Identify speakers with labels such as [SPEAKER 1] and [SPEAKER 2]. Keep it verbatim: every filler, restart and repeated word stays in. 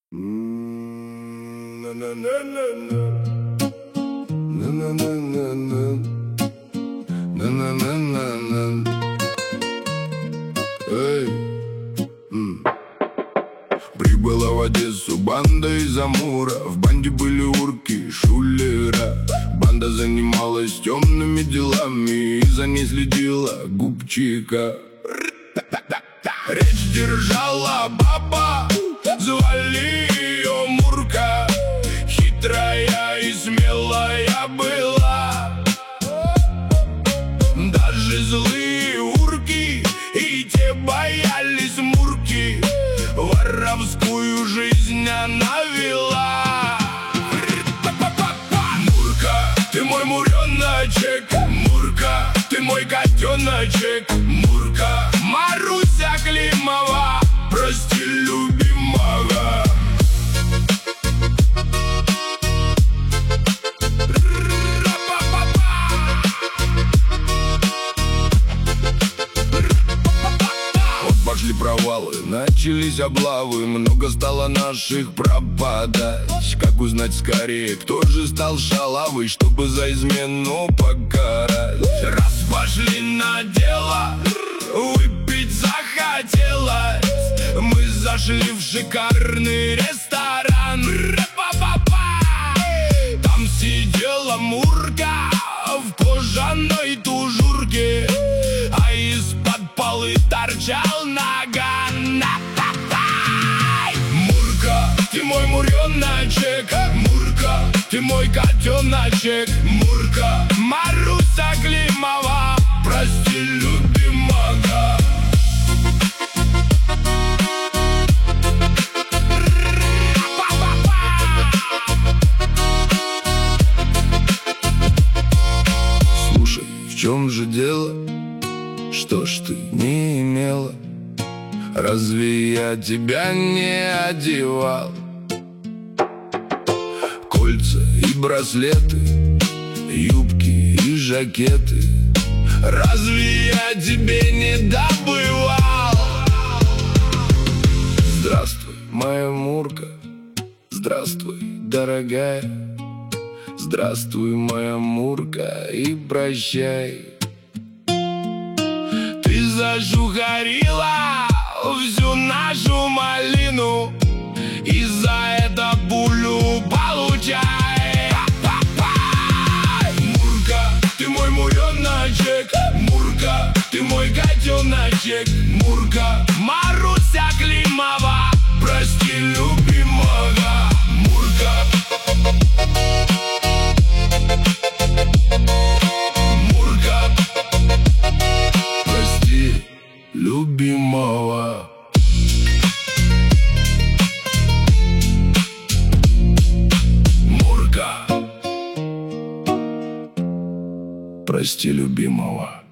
[SPEAKER 1] Прибыла в Одессу банда из Амура. В банде были урки, шулера. Банда занималась темными делами, и за ней следила губчика. Речь держала баба, звали ее Мурка. Хитрая и смелая была. Даже злые урки и те боялись Мурки. Воровскую жизнь она вела. Мурка, ты мой муреночек. Мурка, ты мой котеночек. Мурка, Маруся Климова, прости, любимого. Пошли провалы, начались облавы, много стало наших пропадать. Как узнать скорее, кто же стал шалавой, чтобы за измену покарать? Раз пошли на дело, выпить захотелось, мы зашли в шикарный ресторан. Там сидела Мурка в кожаной тужурке, а из-под полы торчал наган. Мурка, ты мой муреночек. Мурка, ты мой котеночек. Мурка, Маруся Климова, прости, любимого. Слушай, в чем же дело? Что ж ты не имела? Разве я тебя не одевал? Кольца и браслеты, юбки и жакеты, разве я тебе не добывал? Здравствуй, моя Мурка. Здравствуй, дорогая. Здравствуй, моя Мурка, и прощай. Ты зажугарила всю нашу малину, и за это пулю получай. Мурка, ты мой муреночек. Мурка, ты мой котеночек. Мурка, Маруся Климова, прости, любимого. Мурка, Мурка, прости, любимого. Мурка, прости, любимого.